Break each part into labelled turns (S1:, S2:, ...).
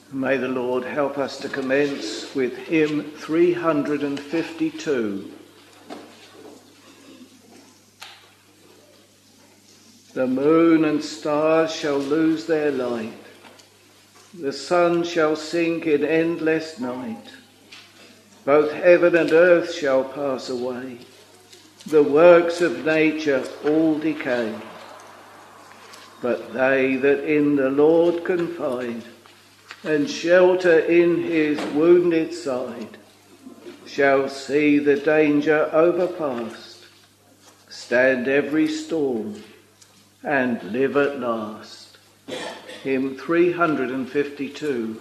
S1: May the Lord help us to commence with hymn 352. The moon and stars shall lose their light. The sun shall sink in endless night. Both heaven and earth shall pass away. The works of nature all decay. But they that in the Lord confide and shelter in his wounded side shall see the danger overpast, stand every storm, and live at last. Hymn 352.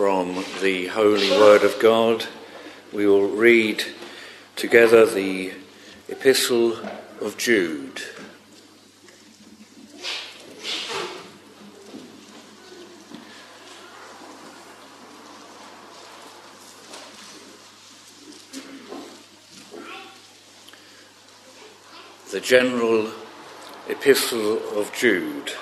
S2: from the Holy Word of God, we will read together the Epistle of Jude. The General Epistle of Jude.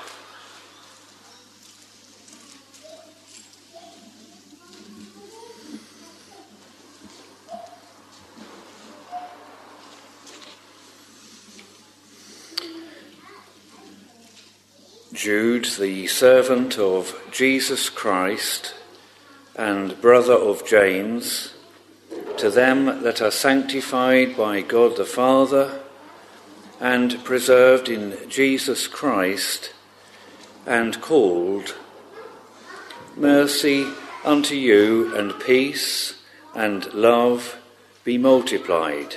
S2: Jude, the servant of Jesus Christ and brother of James, to them that are sanctified by God the Father and preserved in Jesus Christ and called, mercy unto you and peace and love be multiplied.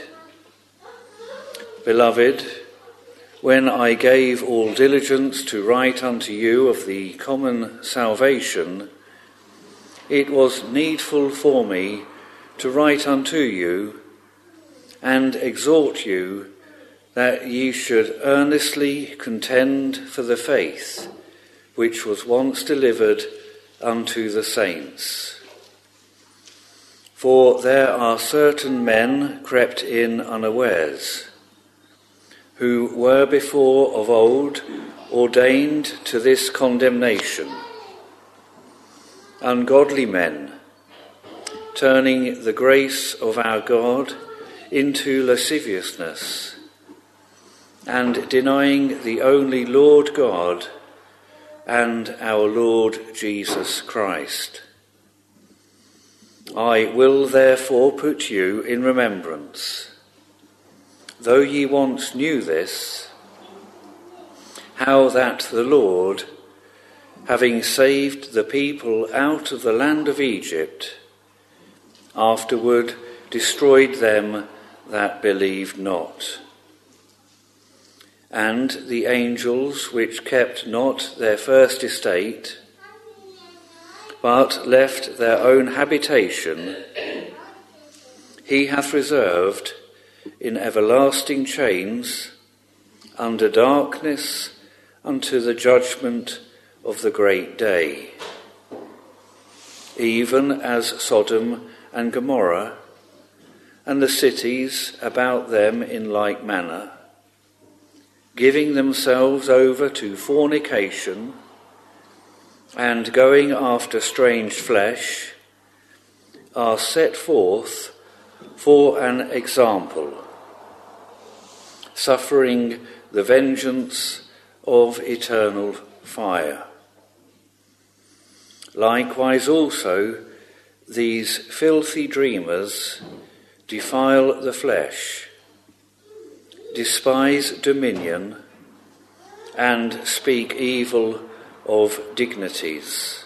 S2: Beloved, when I gave all diligence to write unto you of the common salvation, it was needful for me to write unto you and exhort you that ye should earnestly contend for the faith which was once delivered unto the saints. For there are certain men crept in unawares, who were before of old ordained to this condemnation, ungodly men, turning the grace of our God into lasciviousness, and denying the only Lord God and our Lord Jesus Christ. I will therefore put you in remembrance, though ye once knew this, how that the Lord, having saved the people out of the land of Egypt, afterward destroyed them that believed not. And the angels which kept not their first estate, but left their own habitation, he hath reserved in everlasting chains, under darkness, unto the judgment of the great day. Even as Sodom and Gomorrah, and the cities about them in like manner, giving themselves over to fornication, and going after strange flesh, are set forth for an example, suffering the vengeance of eternal fire. Likewise also these filthy dreamers defile the flesh, despise dominion, and speak evil of dignities.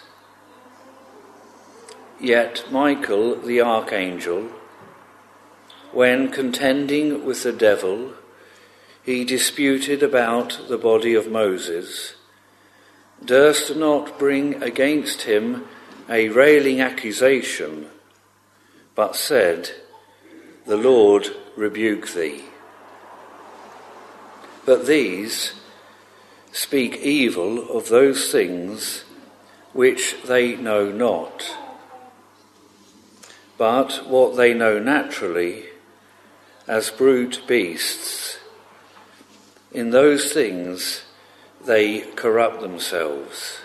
S2: Yet Michael the archangel, when contending with the devil, he disputed about the body of Moses, durst not bring against him a railing accusation, but said, The Lord rebuke thee. But these speak evil of those things which they know not. But what they know naturally, as brute beasts, in those things they corrupt themselves.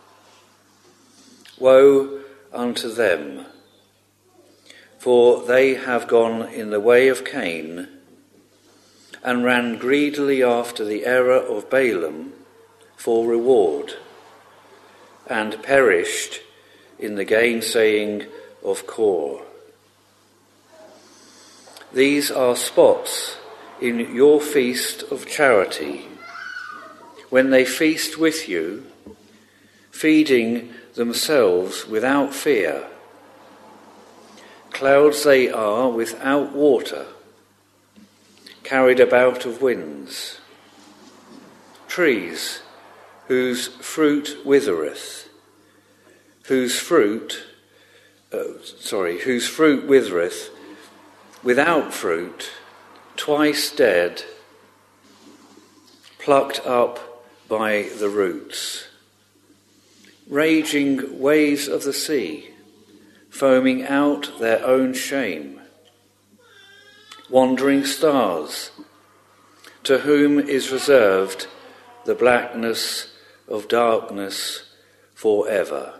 S2: Woe unto them, for they have gone in the way of Cain, and ran greedily after the error of Balaam for reward, and perished in the gainsaying of Kor. These are spots in your feast of charity, when they feast with you, feeding themselves without fear. Clouds they are without water, carried about of winds. Trees whose fruit withereth, whose fruit whose fruit withereth, without fruit, twice dead, plucked up by the roots. Raging waves of the sea, foaming out their own shame. Wandering stars, to whom is reserved the blackness of darkness forever.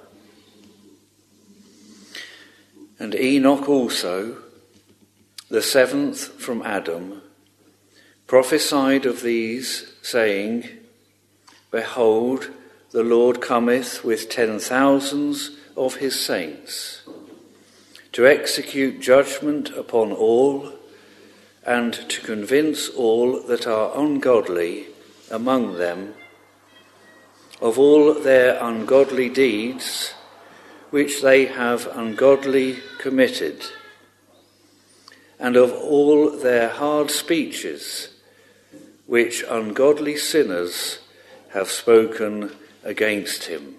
S2: And Enoch also, the seventh from Adam, prophesied of these, saying, Behold, the Lord cometh with 10,000s of his saints, to execute judgment upon all, and to convince all that are ungodly among them of all their ungodly deeds which they have ungodly committed, and of all their hard speeches which ungodly sinners have spoken against him.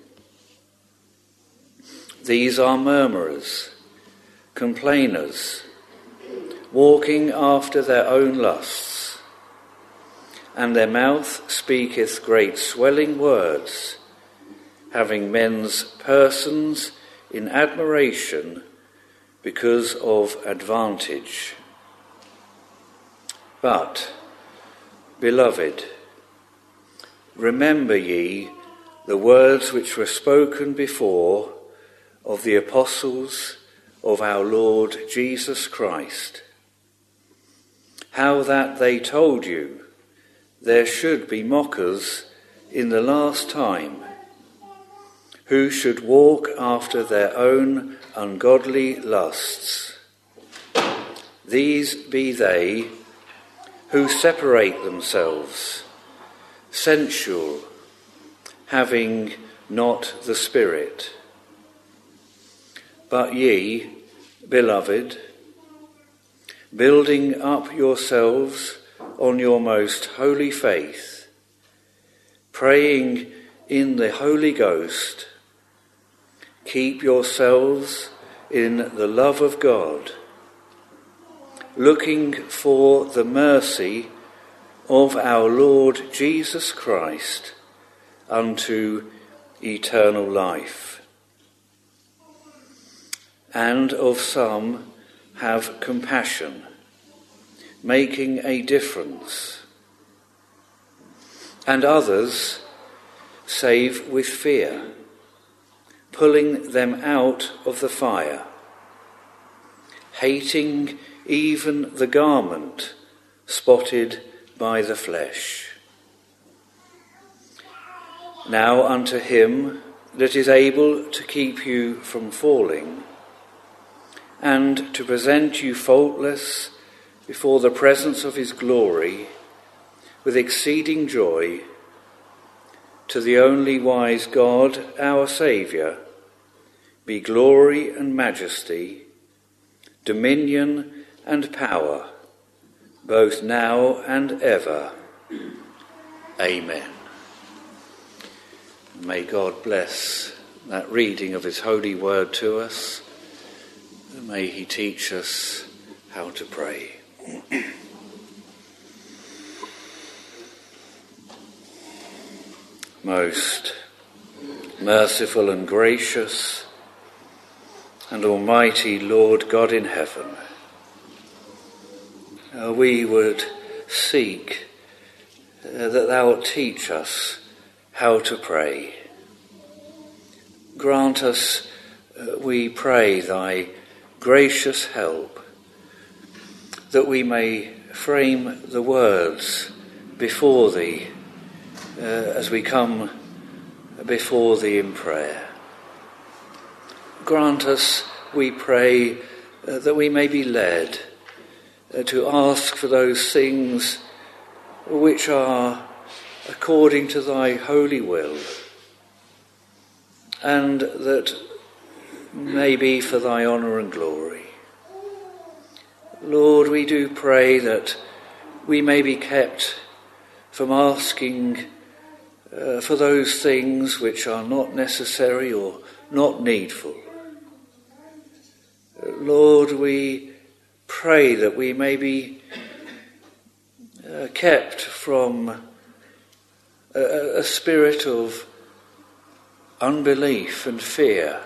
S2: These are murmurers, complainers, walking after their own lusts, and their mouth speaketh great swelling words, having men's persons in admiration because of advantage. But, beloved, remember ye the words which were spoken before of the apostles of our Lord Jesus Christ, how that they told you there should be mockers in the last time, who should walk after their own ungodly lusts. These be they who separate themselves, sensual, having not the Spirit. But ye, beloved, building up yourselves on your most holy faith, praying in the Holy Ghost, keep yourselves in the love of God, looking for the mercy of our Lord Jesus Christ unto eternal life. And of some have compassion, making a difference, and others save with fear, pulling them out of the fire, hating even the garment spotted by the flesh. Now unto him that is able to keep you from falling, and to present you faultless before the presence of his glory with exceeding joy, to the only wise God, our Saviour, be glory and majesty, dominion and power, both now and ever. Amen. May God bless that reading of his holy word to us. May he teach us how to pray. Most merciful and gracious and almighty Lord God in heaven, we would seek that thou wilt teach us how to pray. Grant us, we pray, thy gracious help, that we may frame the words before thee as we come before thee in prayer. Grant us, we pray, that we may be led to ask for those things which are according to thy holy will, and that may be for thy honour and glory. Lord, we do pray that we may be kept from asking for those things which are not necessary or not needful, Lord, we pray that we may be kept from a spirit of unbelief and fear,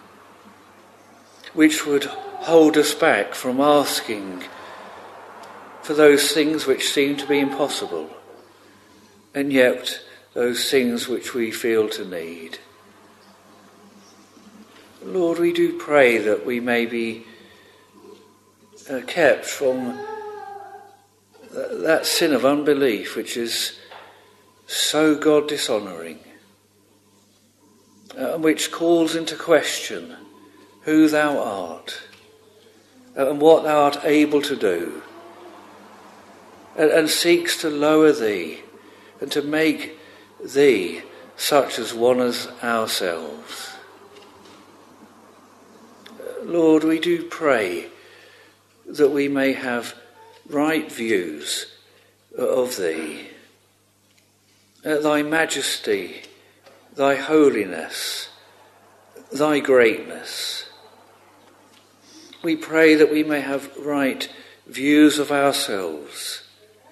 S2: which would hold us back from asking for those things which seem to be impossible, and yet those things which we feel to need. Lord, we do pray that we may be kept from that sin of unbelief which is so God-dishonouring, which calls into question who thou art and what thou art able to do, and seeks to lower thee and to make thee such as one as ourselves. Lord, we do pray that we may have right views of thee, thy majesty, thy holiness, thy greatness. We pray that we may have right views of ourselves,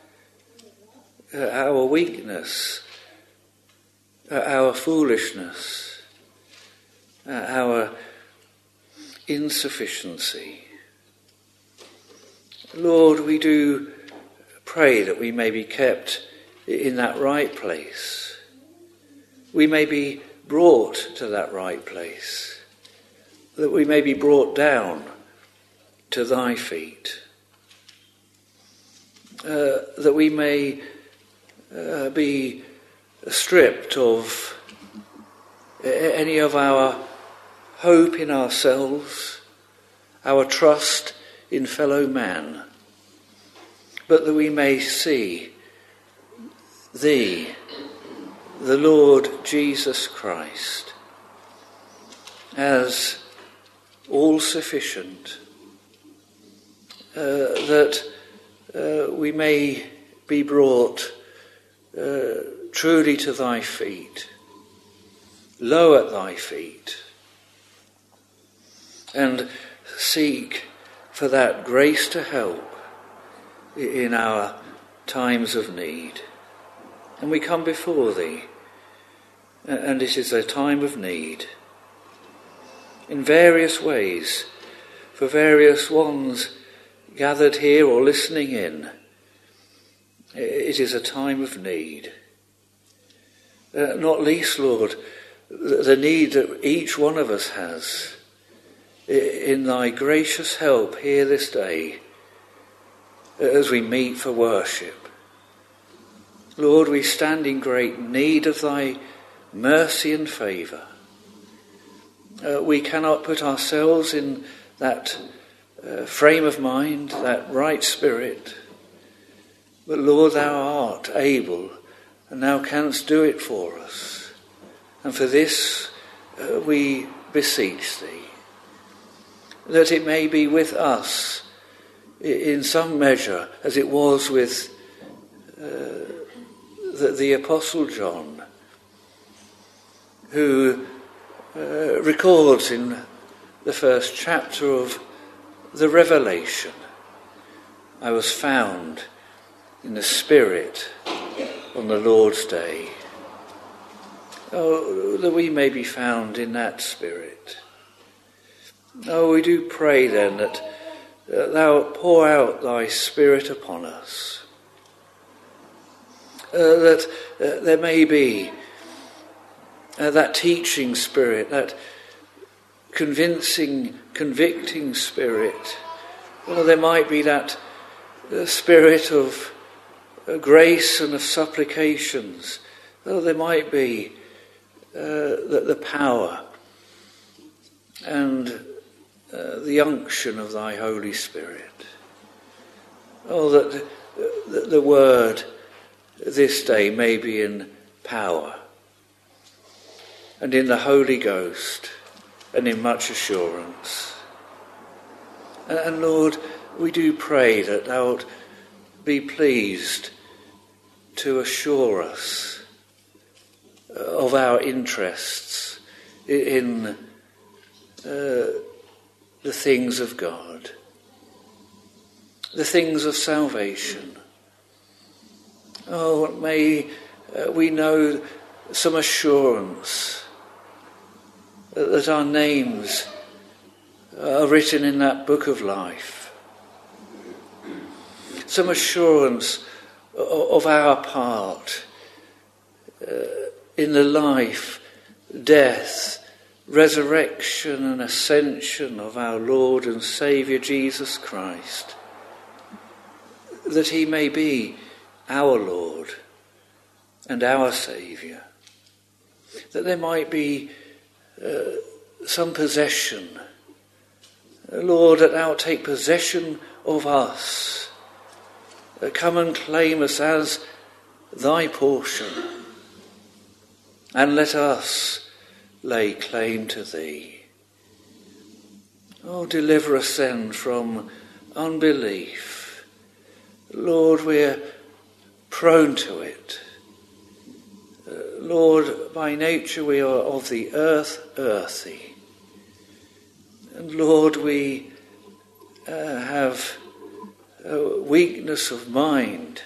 S2: our weakness, our foolishness, our insufficiency. Lord, we do pray that we may be kept in that right place. We may be brought to that right place, that we may be brought down to thy feet, that we may be stripped of any of our hope in ourselves, our trust in fellow man, but that we may see thee, the Lord Jesus Christ, as all sufficient, that we may be brought truly to thy feet, low at thy feet, and seek for that grace to help in our times of need. And we come before thee, and it is a time of need in various ways, for various ones gathered here or listening in. It is a time of need. Not least, Lord, the need that each one of us has in thy gracious help here this day as we meet for worship. Lord, we stand in great need of thy mercy and favour. We cannot put ourselves in that frame of mind, that right spirit. But Lord, thou art able, and thou canst do it for us. And for this we beseech thee, that it may be with us in some measure as it was with the Apostle John, who records in the first chapter of the Revelation, I was found in the Spirit on the Lord's day. Oh, that we may be found in that Spirit. Oh, we do pray then that thou pour out thy Spirit upon us, that there may be that teaching Spirit, that convicting Spirit. Well, there might be that Spirit of grace and of supplications. Oh, there might be the power and the unction of thy Holy Spirit. Oh, that the word this day may be in power and in the Holy Ghost and in much assurance. And Lord, we do pray that thou wilt be pleased to assure us of our interests in the things of God, the things of salvation. Oh, may we know some assurance that our names are written in that book of life. Some assurance of our part in the life, death, resurrection and ascension of our Lord and Saviour Jesus Christ, that he may be our Lord and our Saviour, that there might be some possession. Lord, that thou take possession of us. Come and claim us as thy portion, and let us lay claim to thee. Oh, deliver us then from unbelief. Lord, we're prone to it. Lord, by nature we are of the earth, earthy. And Lord, we have a weakness of mind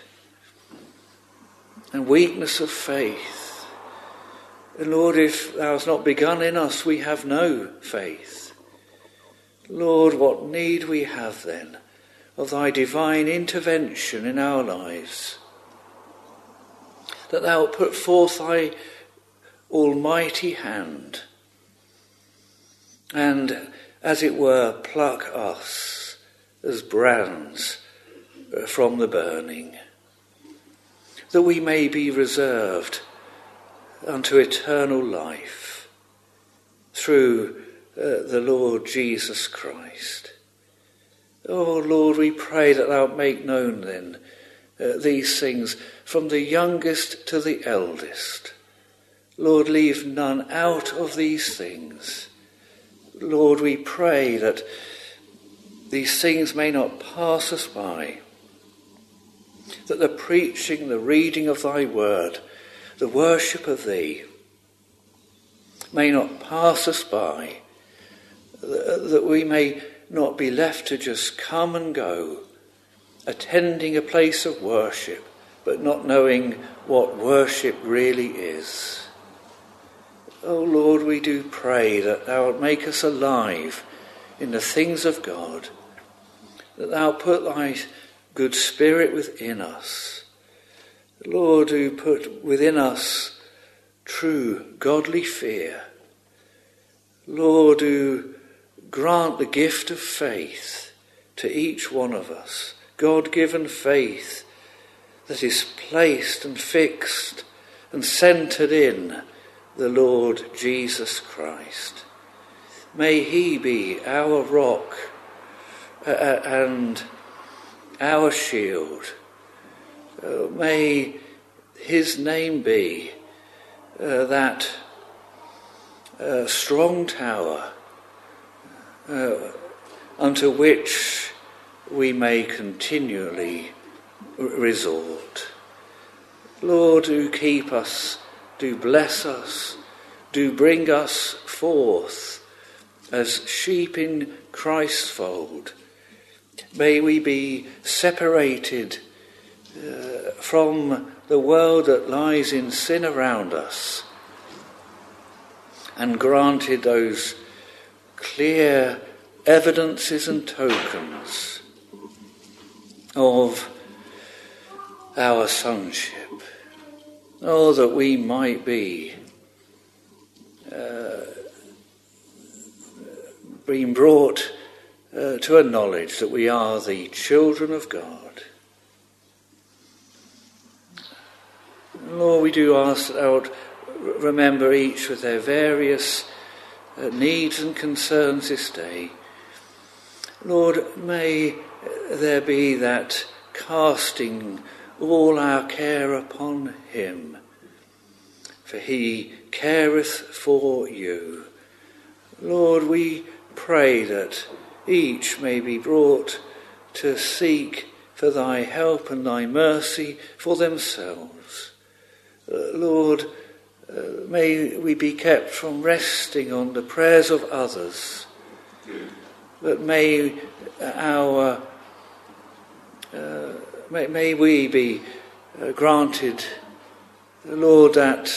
S2: and weakness of faith. And Lord, if thou hast not begun in us, we have no faith. Lord, what need we have then of thy divine intervention in our lives, that thou put forth thy almighty hand and, as it were, pluck us as brands from the burning, that we may be reserved unto eternal life through the Lord Jesus Christ. Oh Lord, we pray that thou make known then these things from the youngest to the eldest. Lord, leave none out of these things. Lord, we pray that these things may not pass us by, that the preaching, the reading of thy word, the worship of thee may not pass us by, that we may not be left to just come and go, attending a place of worship, but not knowing what worship really is. Oh Lord, we do pray that thou wilt make us alive in the things of God, that thou put thy good spirit within us. Lord, do put within us true godly fear. Lord, do grant the gift of faith to each one of us, God-given faith that is placed and fixed and centred in the Lord Jesus Christ. May he be our rock and our shield. May his name be that strong tower unto which we may continually resort. Lord, do keep us, do bless us, do bring us forth as sheep in Christ's fold. May we be separated from the world that lies in sin around us, and granted those clear evidences and tokens of our sonship. Oh, that we might be being brought to a knowledge that we are the children of God. Lord, we do ask that thou wilt remember each with their various needs and concerns this day. Lord, may there be that casting all our care upon him, for he careth for you. Lord, we pray that each may be brought to seek for thy help and thy mercy for themselves. Lord, may we be kept from resting on the prayers of others. But may we be granted, Lord, that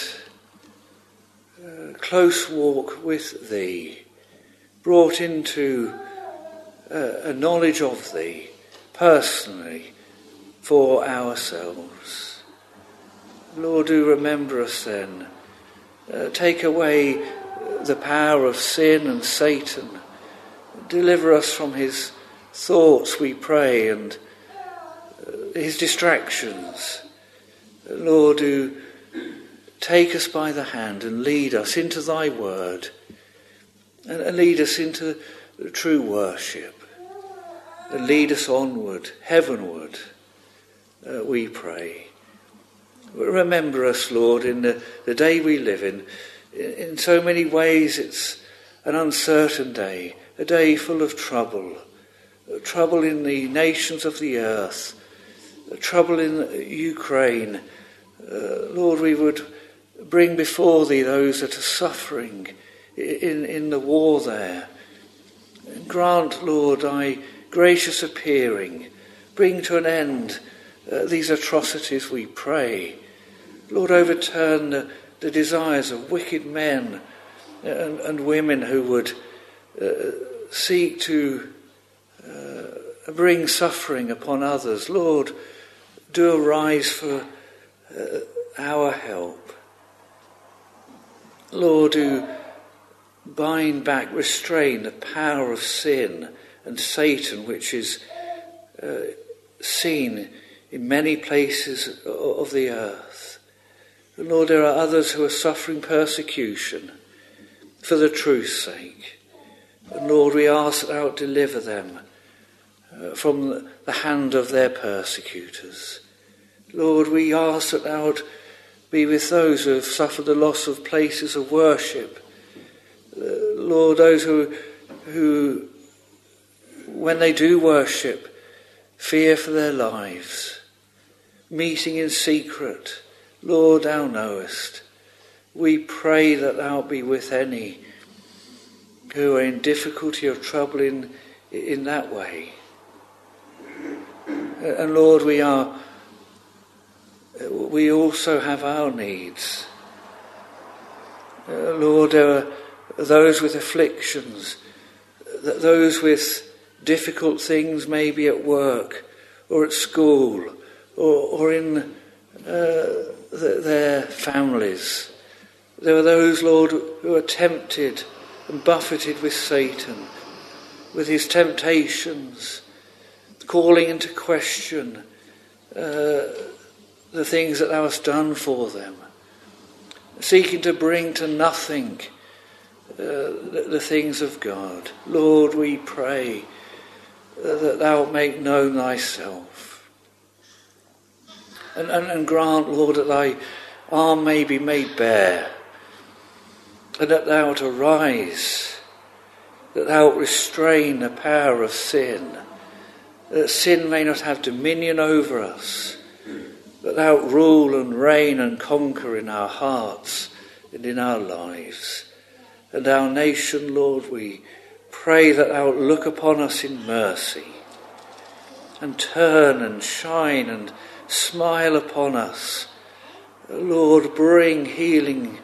S2: close walk with Thee, brought into a knowledge of Thee personally for ourselves. Lord, do remember us then. Take away the power of sin and Satan. Deliver us from his thoughts, we pray, and his distractions. Lord, do take us by the hand and lead us into Thy word, and lead us into true worship, and lead us onward, heavenward, we pray. Remember us, Lord, in the day we live in. In so many ways it's an uncertain day, a day full of trouble in the nations of the earth, trouble in Ukraine. Lord, we would bring before Thee those that are suffering in the war there. And grant, Lord, Thy gracious appearing. Bring to an end these atrocities, we pray. Lord, overturn the desires of wicked men and women who would seek to bring suffering upon others. Lord, do arise for our help. Lord, do bind back, restrain the power of sin and Satan, which is seen in many places of the earth. And Lord, there are others who are suffering persecution for the truth's sake. And Lord, we ask that Thou deliver them from the hand of their persecutors. Lord, we ask that Thou be with those who have suffered the loss of places of worship. Lord, those who, when they do worship, fear for their lives, meeting in secret. Lord, Thou knowest. We pray that Thou be with any who are in difficulty or trouble in that way. And Lord, we also have our needs. Lord, there are those with afflictions, those with difficult things maybe at work or at school or in their families. There are those, Lord, who are tempted and buffeted with Satan, with his temptations, calling into question the things that Thou hast done for them, seeking to bring to nothing the things of God. Lord, we pray that Thou make known Thyself. And grant, Lord, that Thy arm may be made bare, and that Thou wilt arise, that Thou wilt restrain the power of sin, that sin may not have dominion over us, that Thou wilt rule and reign and conquer in our hearts and in our lives. And our nation, Lord, we pray that Thou wilt look upon us in mercy and turn and shine and smile upon us. Lord, bring healing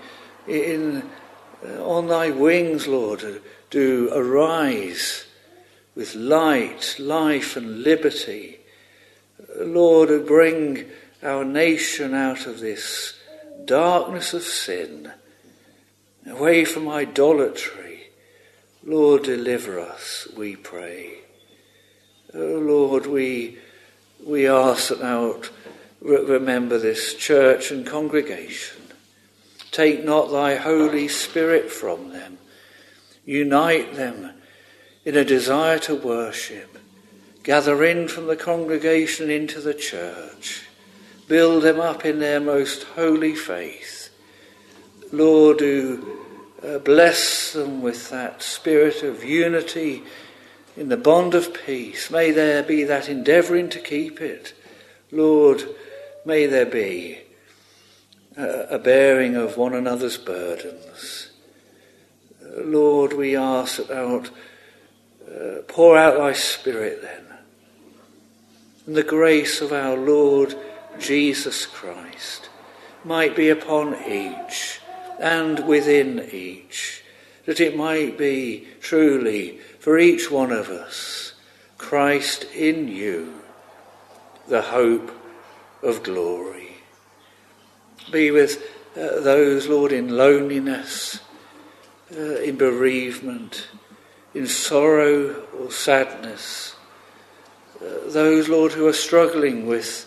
S2: on Thy wings, Lord. Do arise with light, life and liberty. Lord, bring our nation out of this darkness of sin, away from idolatry. Lord, deliver us, we pray. Oh Lord, we ask that Thou remember this church and congregation. Take not Thy Holy Spirit from them. Unite them in a desire to worship. Gather in from the congregation into the church. Build them up in their most holy faith. Lord, do bless them with that spirit of unity in the bond of peace. May there be that endeavouring to keep it. Lord, may there be a bearing of one another's burdens. Lord, we ask that Thou Pour out thy Spirit then, and the grace of our Lord Jesus Christ might be upon each and within each, that it might be truly for each one of us, Christ in you, the hope of glory. Be with those, Lord, in loneliness, in bereavement, in sorrow or sadness, those, Lord, who are struggling with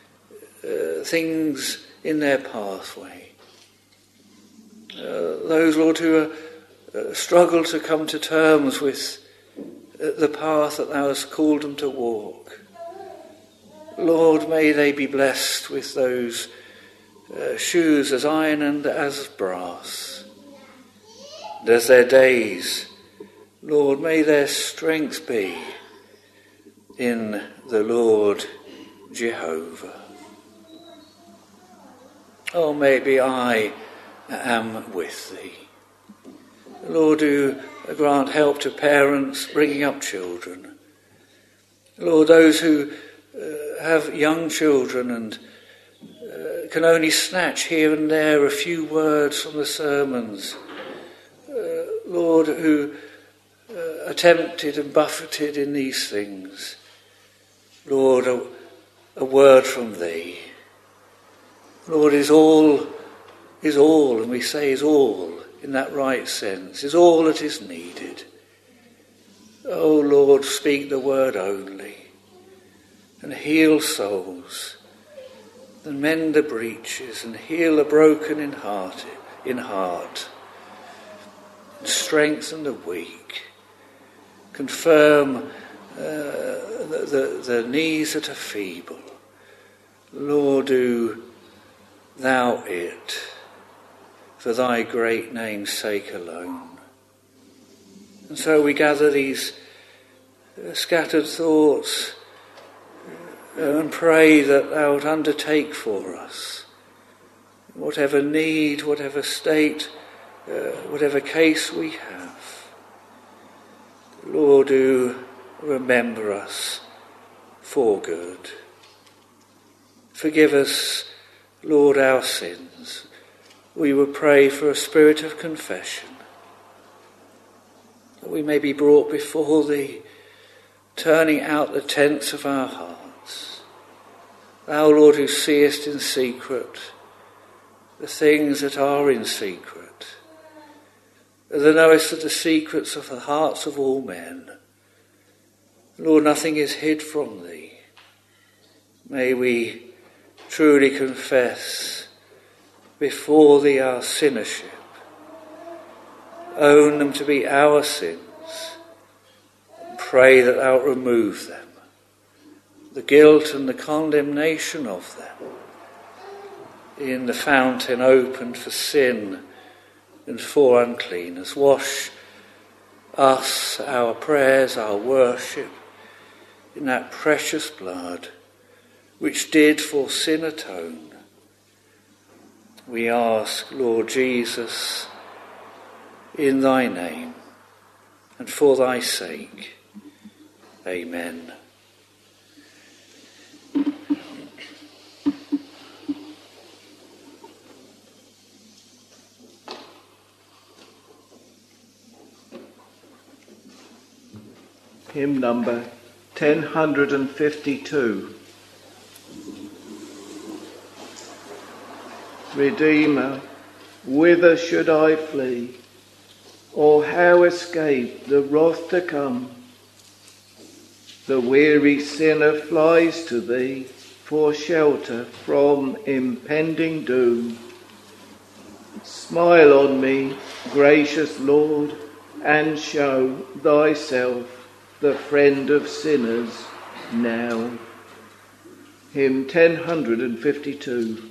S2: things in their pathway, those, Lord, who struggle to come to terms with the path that thou hast called them to walk. Lord, may they be blessed with those shoes as iron and as brass. And as their days, Lord, may their strength be in the Lord Jehovah. Oh, maybe I am with thee. Lord, do grant help to parents bringing up children. Lord, those who have young children and can only snatch here and there a few words from the sermons. Lord, who are tempted and buffeted in these things. Lord, a word from thee. Lord, is all, and we say is all in that right sense, is all that is needed. Oh Lord, speak the word only, and heal souls, and mend the breaches, and heal the broken in heart, and strengthen the weak, confirm the knees that are feeble. Lord, do thou it, for thy great name's sake alone. And so we gather these scattered thoughts and pray that thou wilt undertake for us whatever need, whatever state, whatever case we have. Lord, do remember us for good. Forgive us, Lord, our sins. We will pray for a spirit of confession, that we may be brought before thee, turning out the tents of our hearts. Thou, Lord, who seest in secret the things that are in secret, that knowest the secrets of the hearts of all men. Lord, nothing is hid from thee. May we truly confess before thee our sinnership, own them to be our sins, and pray that thou remove them, the guilt and the condemnation of them, in the fountain opened for sin and for uncleanness. Wash us, our prayers, our worship, in that precious blood which did for sin atone. We ask, Lord Jesus, in thy name and for thy sake. Amen.
S1: Hymn number 1052. Redeemer, whither should I flee, or how escape the wrath to come? The weary sinner flies to thee for shelter from impending doom. Smile on me, gracious Lord, and show thyself the friend of sinners now. Hymn 1052.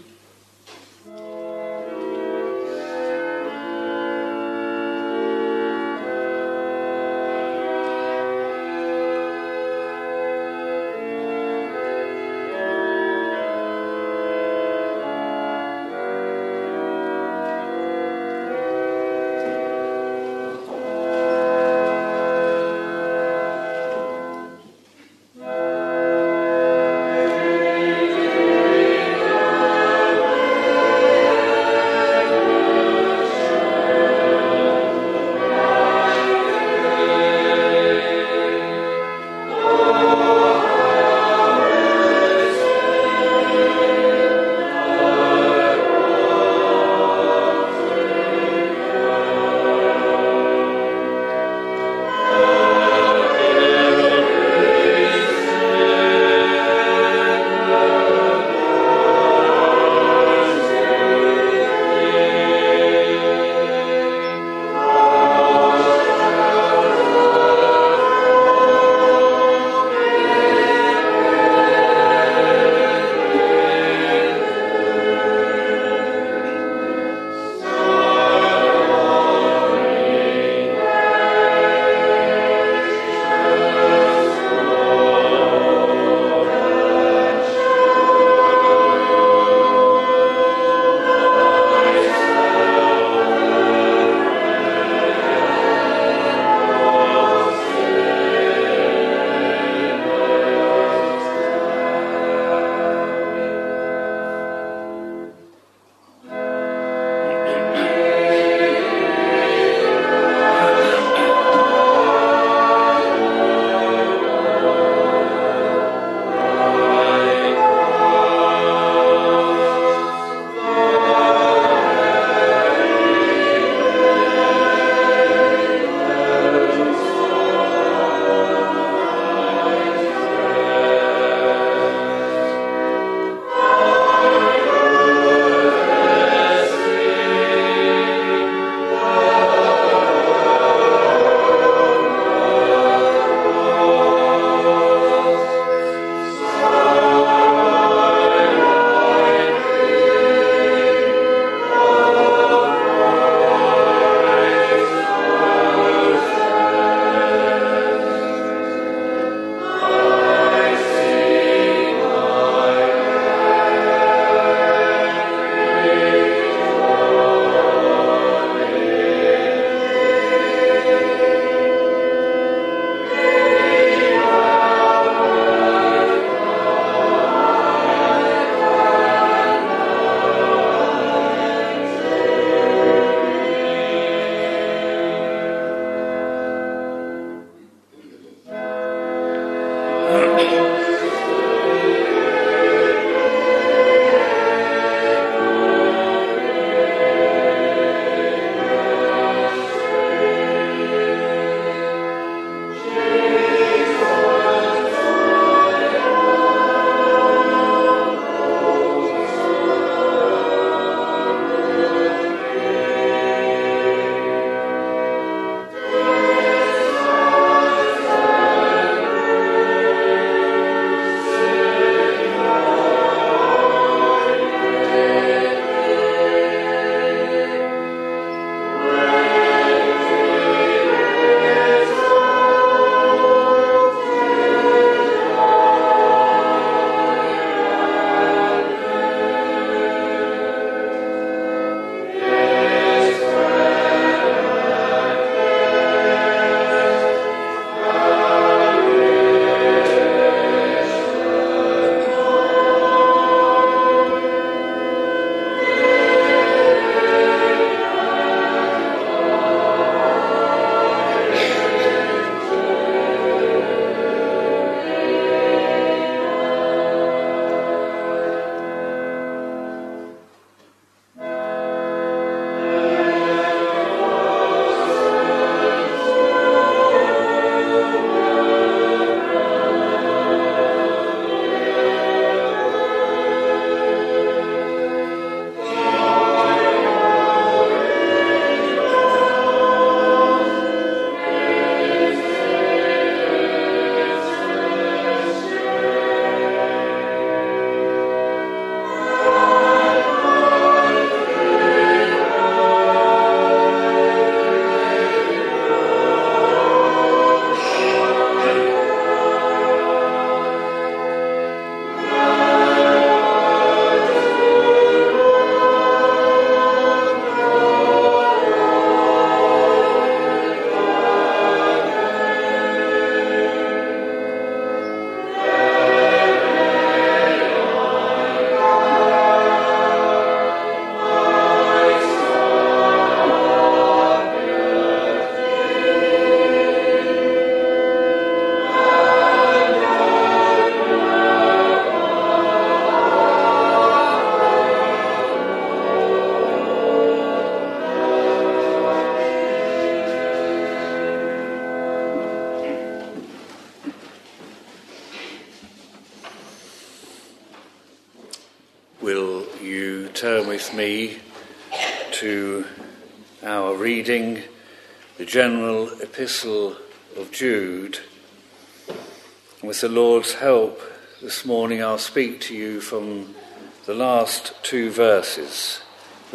S2: with me to our reading, the general epistle of Jude. With the Lord's help, this morning I'll speak to you from the last two verses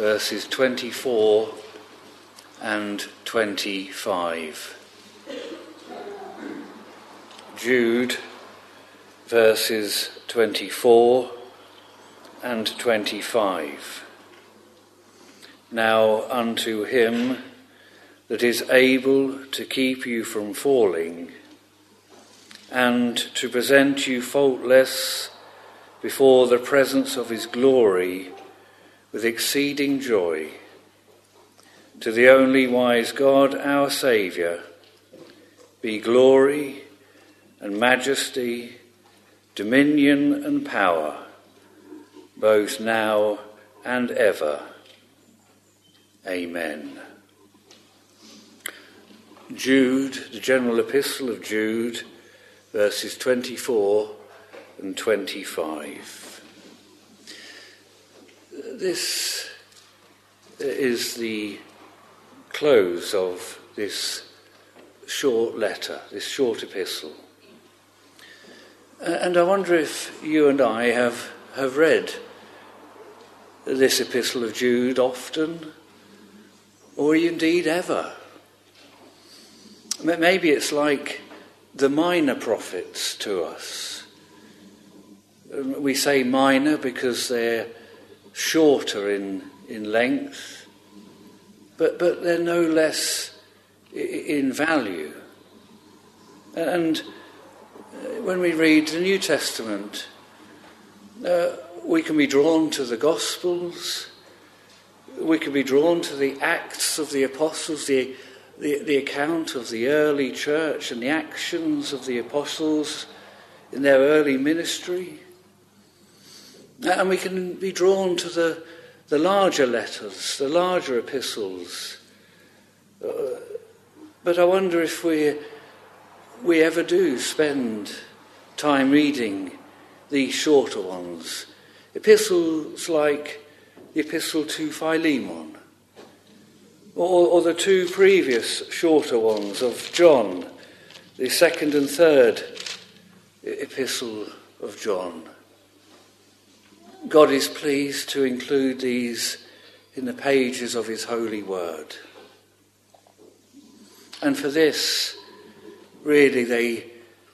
S2: 24 and 25. Jude, verses 24 and 25. Now unto him that is able to keep you from falling, and to present you faultless before the presence of his glory with exceeding joy, to the only wise God, our Saviour, be glory and majesty, dominion and power, both now and ever. Amen. Jude, the general epistle of Jude, verses 24 and 25. This is the close of this short letter, this short epistle. And I wonder if you and I have read this epistle of Jude often, or indeed ever. Maybe it's like the minor prophets to us. We say minor because they're shorter in length, but they're no less in value. And when we read the New Testament, we can be drawn to the Gospels, we can be drawn to the Acts of the Apostles, the account of the early church and the actions of the apostles in their early ministry. And we can be drawn to the larger letters, the larger epistles. But I wonder if we ever do spend time reading these shorter ones. Epistles like the Epistle to Philemon, or the two previous shorter ones of John, the second and third Epistle of John. God is pleased to include these in the pages of his holy word. And for this, really, they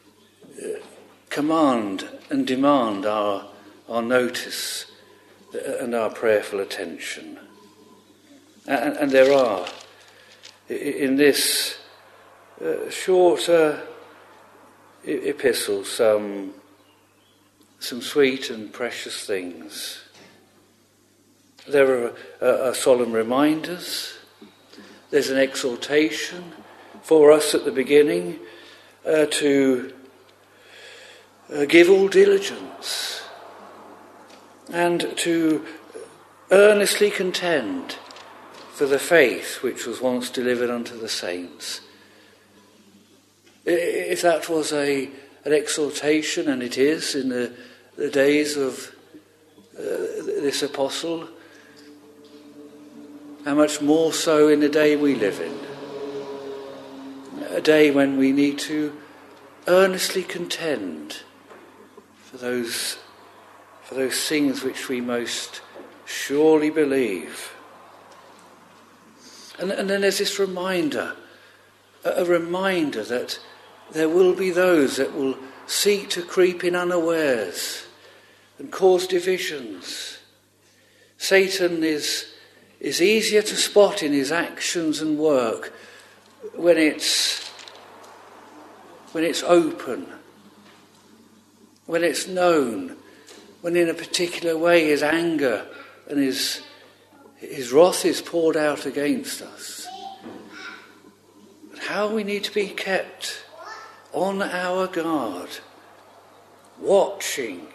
S2: command and demand our notice and our prayerful attention. And there are, in this shorter epistle, some sweet and precious things. There are solemn reminders. There's an exhortation for us at the beginning to give all diligence and to earnestly contend for the faith which was once delivered unto the saints. If that was an exhortation, and it is in the days of this apostle, how much more so in the day we live in? A day when we need to earnestly contend for those things which we most surely believe. And then there's this reminder, a reminder that there will be those that will seek to creep in unawares and cause divisions. Satan is easier to spot in his actions and work when it's open, when it's known, when in a particular way his anger and his wrath is poured out against us. But how we need to be kept on our guard, watching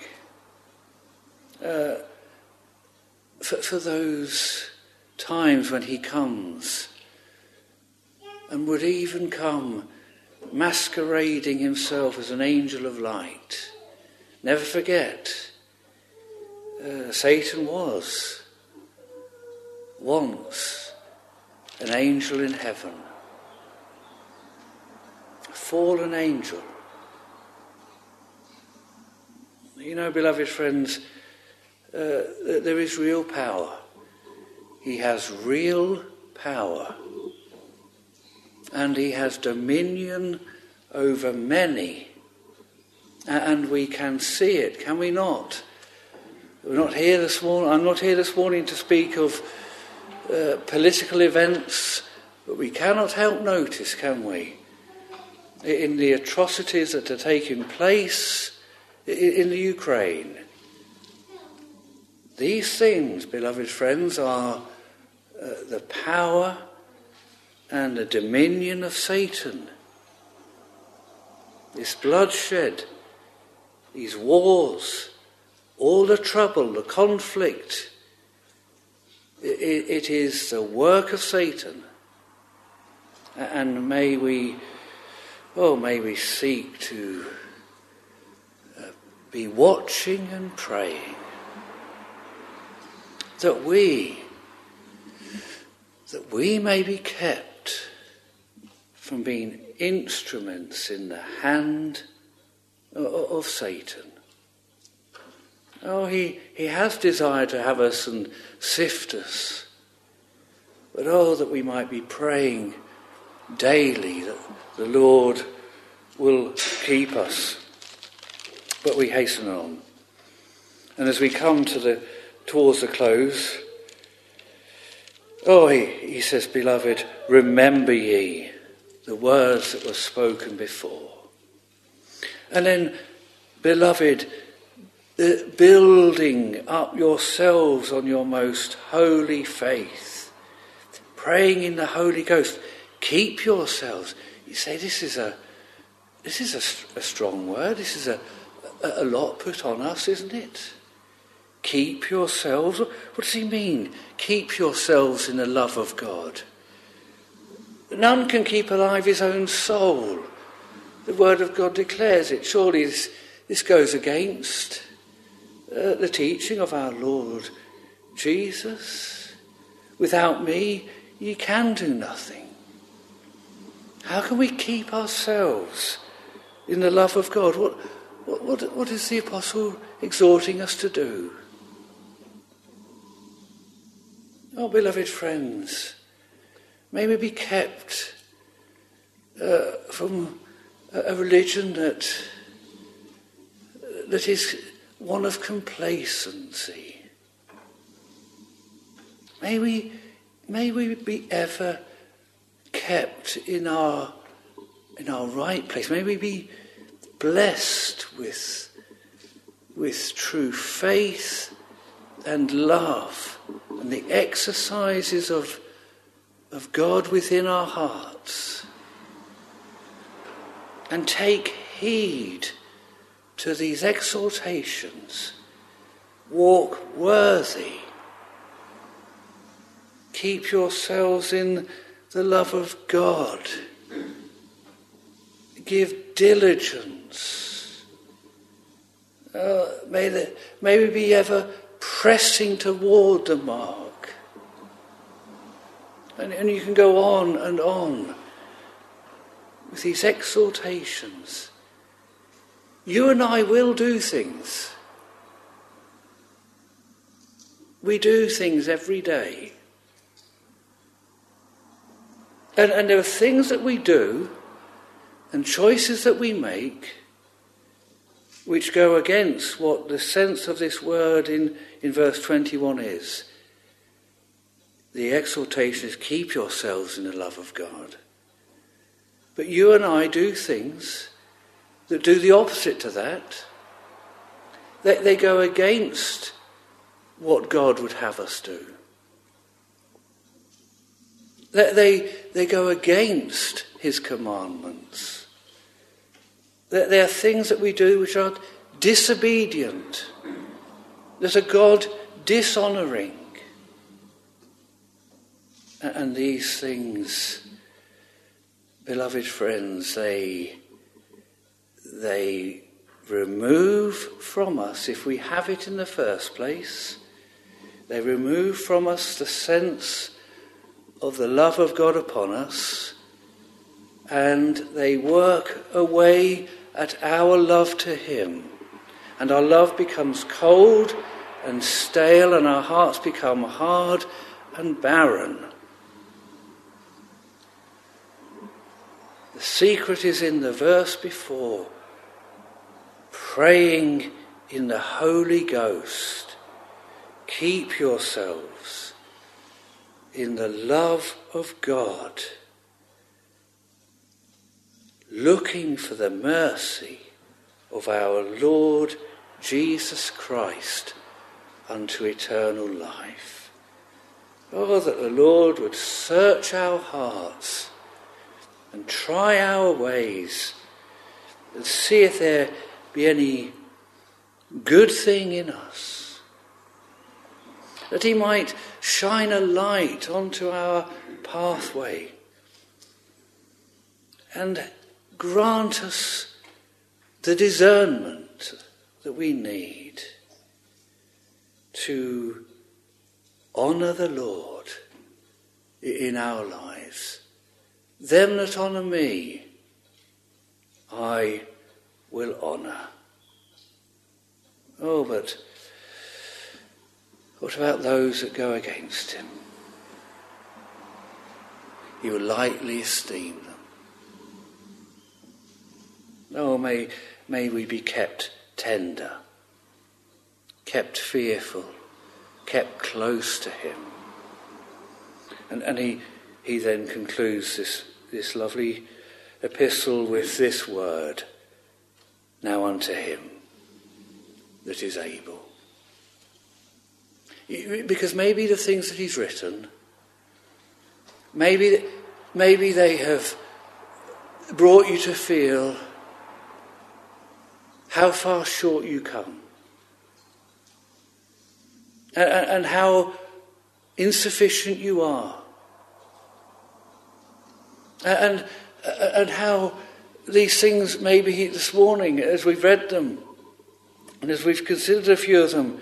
S2: for those times when he comes, and would even come masquerading himself as an angel of light. Never forget, Satan was once an angel in heaven, a fallen angel. You know, beloved friends, there is real power. He has real power. And he has dominion over many. And we can see it, can we not? We're not here this morning. I'm not here this morning to speak of political events, but we cannot help notice, can we, in the atrocities that are taking place in the Ukraine. These things, beloved friends, are the power and the dominion of Satan. This bloodshed, these wars, all the trouble, the conflict, it is the work of Satan. And may we seek to be watching and praying that we may be kept from being instruments in the hand of Satan. Oh, he has desired to have us and sift us, but that we might be praying daily that the Lord will keep us. But we hasten on. And as we come towards the close, he says, beloved, remember ye the words that were spoken before. And then, beloved, building up yourselves on your most holy faith, praying in the Holy Ghost, keep yourselves. You say, this is a strong word. This is a lot put on us, isn't it? Keep yourselves. What does he mean? Keep yourselves in the love of God. None can keep alive his own soul. The word of God declares it. Surely this goes against the teaching of our Lord Jesus. Without me, ye can do nothing. How can we keep ourselves in the love of God? What is the apostle exhorting us to do? Oh, beloved friends, may we be kept from a religion that is one of complacency. May we be ever kept in our right place. May we be blessed with true faith and love and the exercises of God within our hearts. And take heed to these exhortations. Walk worthy. Keep yourselves in the love of God. Give diligence. May we be ever pressing toward the mark. And you can go on and on with these exhortations. You and I will do things. We do things every day. And there are things that we do and choices that we make which go against what the sense of this word in verse 21 is. The exhortation is keep yourselves in the love of God. But you and I do things that do the opposite to that. They go against what God would have us do. They go against his commandments. There are things that we do which are disobedient, that are God dishonouring. And these things, beloved friends, they remove from us, if we have it in the first place, They remove from us the sense of the love of God upon us, and they work away at our love to him. And our love becomes cold and stale, and our hearts become hard and barren. The secret is in the verse before, praying in the Holy Ghost. Keep yourselves in the love of God, looking for the mercy of our Lord Jesus Christ unto eternal life. Oh, that the Lord would search our hearts and try our ways and see if there be any good thing in us, that he might shine a light onto our pathway and grant us the discernment that we need to honour the Lord in our lives. Them that honour me, I will honour. Oh, but what about those that go against him? He will lightly esteem them. Oh, may we be kept tender, kept fearful, kept close to him. And he then concludes this lovely epistle with this word, now unto him that is able. Because maybe the things that he's written, maybe they have brought you to feel how far short you come, and how insufficient you are, and how these things, maybe this morning, as we've read them, and as we've considered a few of them,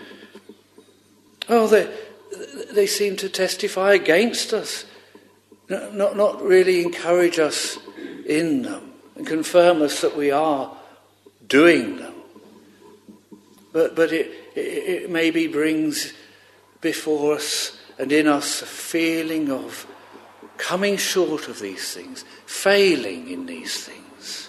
S2: they seem to testify against us, not really encourage us in them, and confirm us that we are doing them. But it maybe brings before us and in us a feeling of coming short of these things, failing in these things.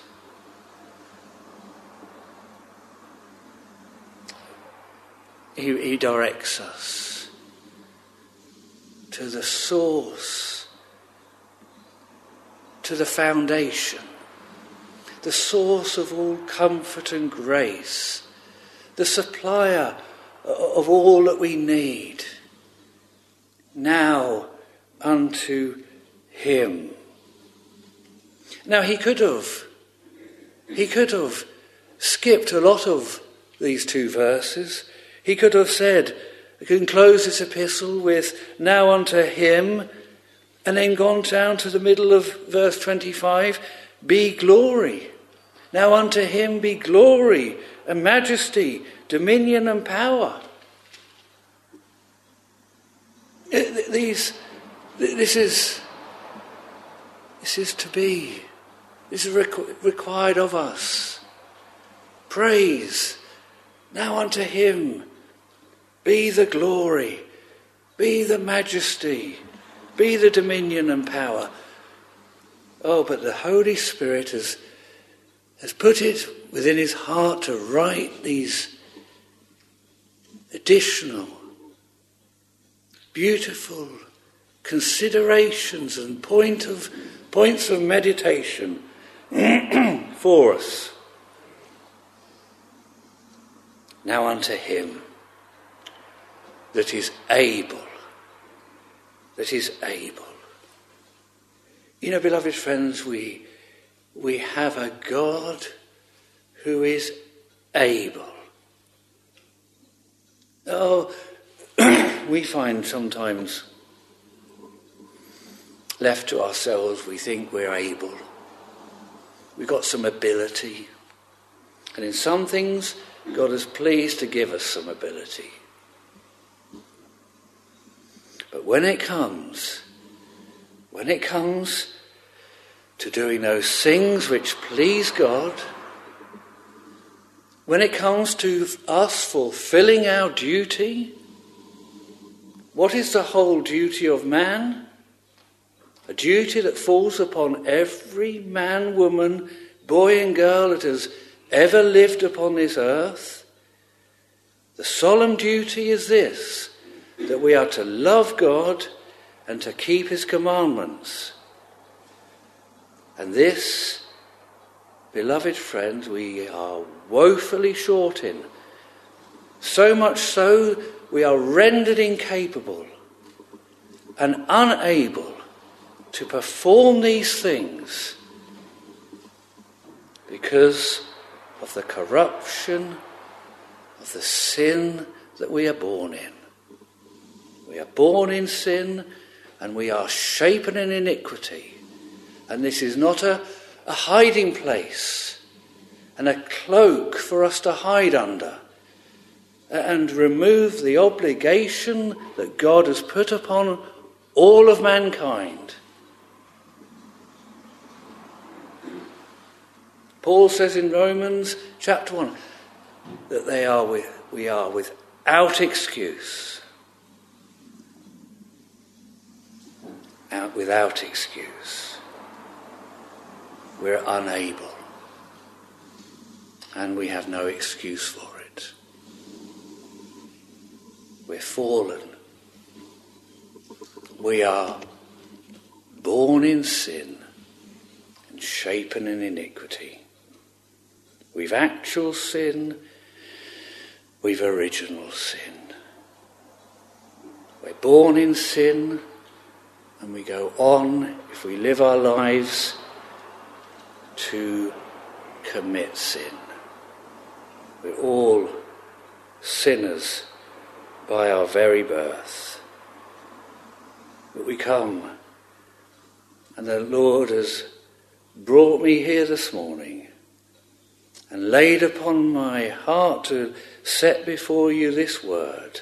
S2: He directs us to the source, to the foundation, the source of all comfort and grace, the supplier of all that we need. Now unto him. Now he could have skipped a lot of these two verses. He could have said, he can close this epistle with now unto him, and then gone down to the middle of verse 25, be glory. Now unto him be glory and majesty, dominion and power. This is to be. This is required of us. Praise. Now unto him be the glory, be the majesty, be the dominion and power. Oh, but the Holy Spirit has put it within his heart to write these additional, beautiful considerations and points of meditation for us. Now unto him that is able. You know, beloved friends, we have a God who is able. Oh, we find sometimes left to ourselves, we think we're able. We've got some ability. And in some things, God is pleased to give us some ability. when it comes to doing those things which please God, when it comes to us fulfilling our duty, what is the whole duty of man? A duty that falls upon every man, woman, boy and girl that has ever lived upon this earth. The solemn duty is this, that we are to love God and to keep his commandments. And this, beloved friends, we are woefully short in. So much so, we are rendered incapable and unable to perform these things because of the corruption, of the sin that we are born in. We are born in sin and we are shapen in iniquity. And this is not a hiding place and a cloak for us to hide under and remove the obligation that God has put upon all of mankind. Paul says in Romans chapter 1 that we are without excuse. Without excuse. We're unable. And we have no excuse for it. We're fallen. We are born in sin and shapen in iniquity. We've actual sin, we've original sin. We're born in sin, and we go on, if we live our lives, to commit sin. We're all sinners by our very birth. But we come, and the Lord has brought me here this morning and laid upon my heart to set before you this word.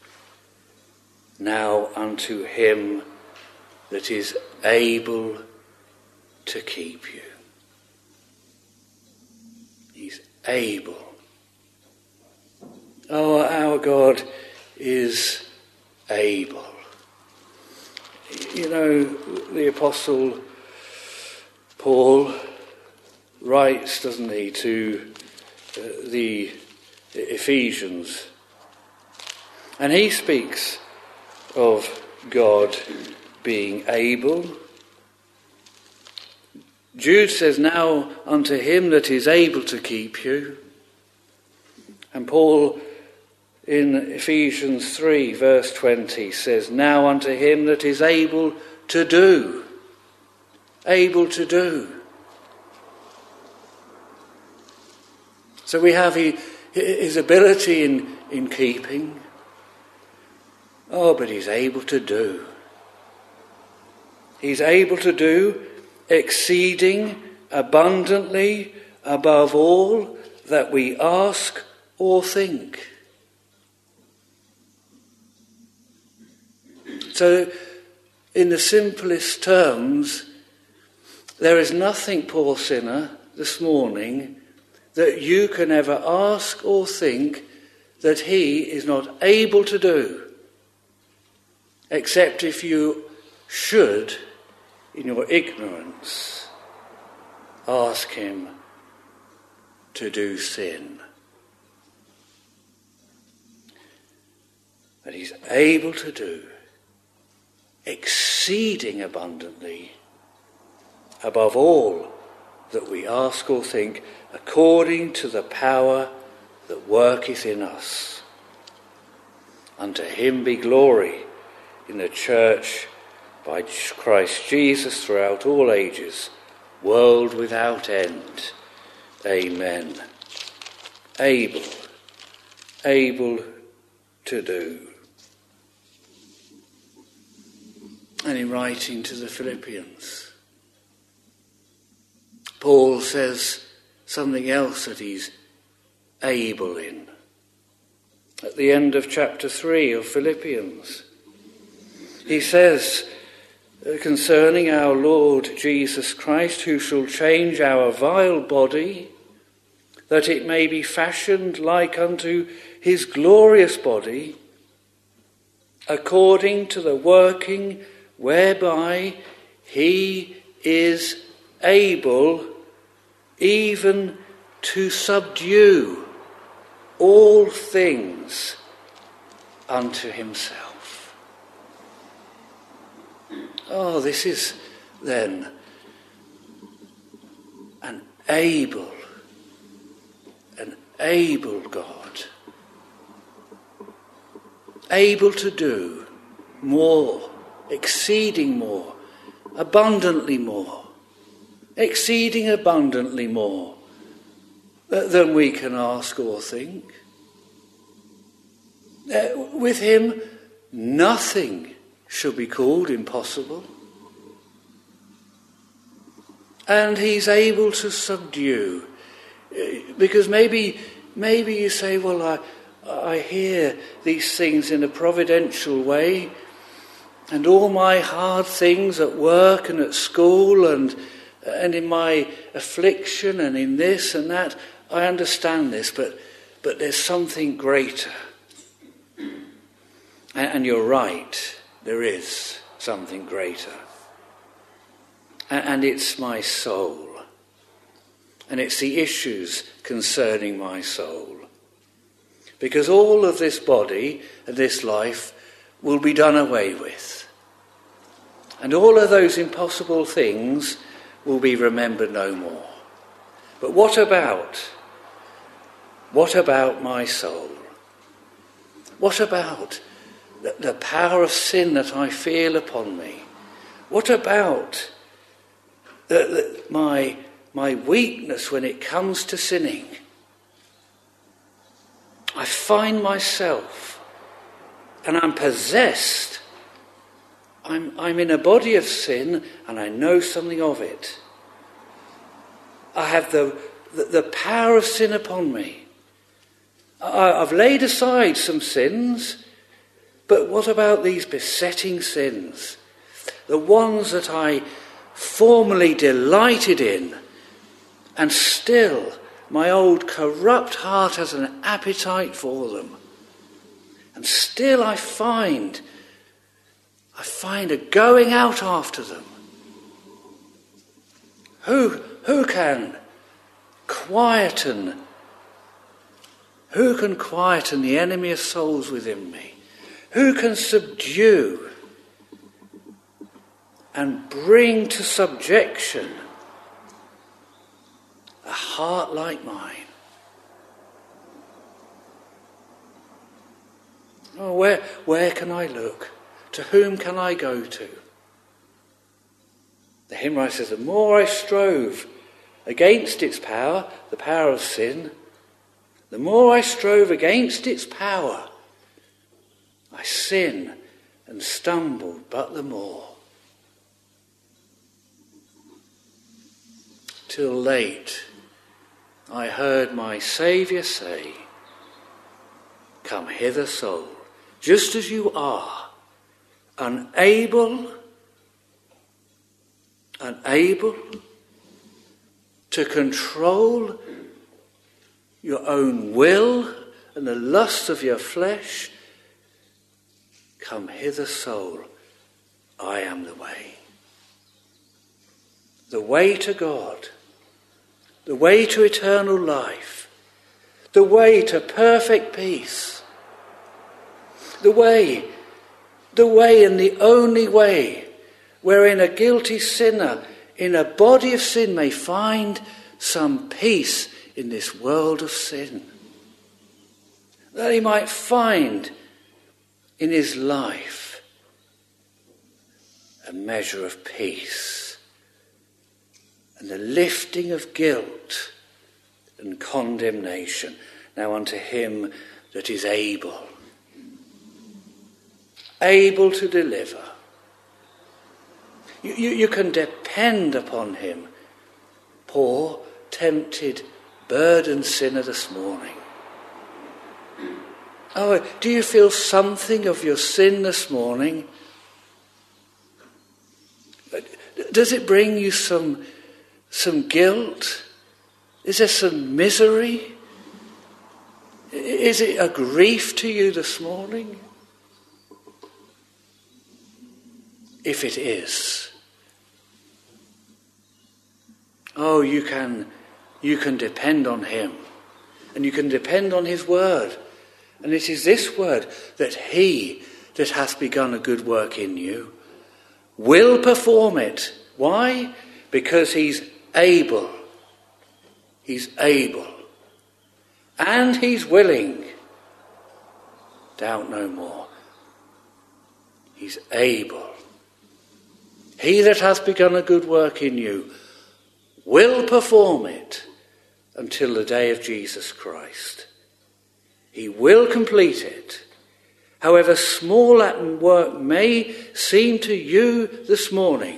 S2: Now unto him that is able to keep you. He's able. Oh, our God is able. You know, the Apostle Paul writes, doesn't he, to the Ephesians. And he speaks of God being able. Jude says, now unto him that is able to keep you. And Paul in Ephesians 3 verse 20 says, now unto him that is able to do. Able to do. So we have his ability in keeping. Oh, but he's able to do. He's able to do exceeding abundantly above all that we ask or think. So, in the simplest terms, there is nothing, poor sinner, this morning, that you can ever ask or think that he is not able to do, except if you should, in your ignorance, ask him to do sin. But he's able to do exceeding abundantly above all that we ask or think, according to the power that worketh in us. Unto him be glory in the church by Christ Jesus throughout all ages, world without end. Amen. Able to do. And in writing to the Philippians, Paul says something else that he's able in. At the end of chapter 3 of Philippians, He says concerning our Lord Jesus Christ, who shall change our vile body, that it may be fashioned like unto his glorious body, according to the working whereby he is able even to subdue all things unto himself. Oh, this is then an able God, able to do more, exceeding more, abundantly more, exceeding abundantly more than we can ask or think. With him, nothing shall be called impossible. And he's able to subdue. Because maybe you say, well, I hear these things in a providential way, and all my hard things at work and at school and in my affliction and in this and that, I understand this, but there's something greater. And you're right, there is something greater. And it's my soul. And it's the issues concerning my soul. Because all of this body and this life will be done away with. And all of those impossible things will be remembered no more. But what about my soul? What about the power of sin that I feel upon me? What about my weakness when it comes to sinning? I find myself, and I'm possessed. I'm in a body of sin, and I know something of it. I have the power of sin upon me. I've laid aside some sins, but what about these besetting sins? The ones that I formerly delighted in, and still my old corrupt heart has an appetite for them. And still I find a going out after them. Who can quieten the enemy of souls within me? Who can subdue and bring to subjection a heart like mine? Oh, where can I look? To whom can I go to? The hymn writer says, the more I strove against its power, the power of sin, the more I strove against its power, I sin and stumbled but the more. Till late I heard my Saviour say, come hither, soul, just as you are, unable to control your own will and the lusts of your flesh. Come hither, soul, I am the way. The way to God, the way to eternal life, the way to perfect peace, the way and the only way wherein a guilty sinner in a body of sin may find some peace in this world of sin. That he might find in his life a measure of peace and the lifting of guilt and condemnation. Now unto him that is able to deliver. You can depend upon him. Poor, tempted, burdened sinner this morning. Oh, do you feel something of your sin this morning? Does it bring you some guilt? Is there some misery? Is it a grief to you this morning? If it is, you can depend on him, and you can depend on his word. And it is this word that he that hath begun a good work in you will perform it. Why? Because he's able. He's able. And he's willing. Doubt no more. He's able. He that hath begun a good work in you will perform it until the day of Jesus Christ. He will complete it. However small that work may seem to you this morning,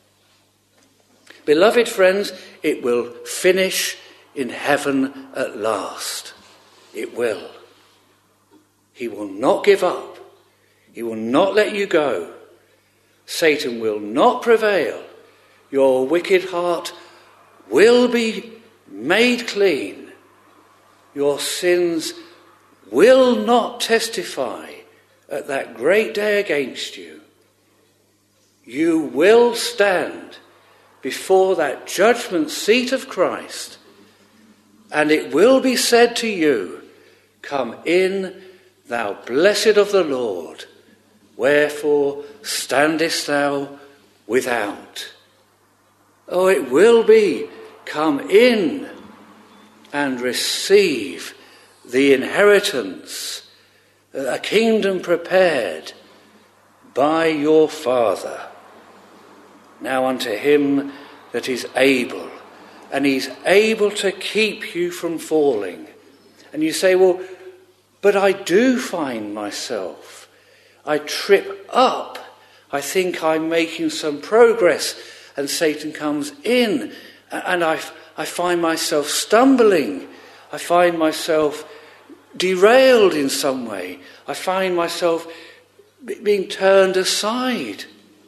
S2: beloved friends, it will finish in heaven at last. It will. He will not give up. He will not let you go. Satan will not prevail. Your wicked heart will be made clean. Your sins will not testify at that great day against you. You will stand before that judgment seat of Christ, and it will be said to you, "Come in, thou blessed of the Lord. Wherefore standest thou without?" It will be, "Come in and receive the inheritance, a kingdom prepared by your Father." Now unto him that is able, and he's able to keep you from falling. And you say, "Well, but I do find myself, I trip up. I think I'm making some progress, and Satan comes in, and I find myself stumbling. I find myself derailed in some way. I find myself being turned aside.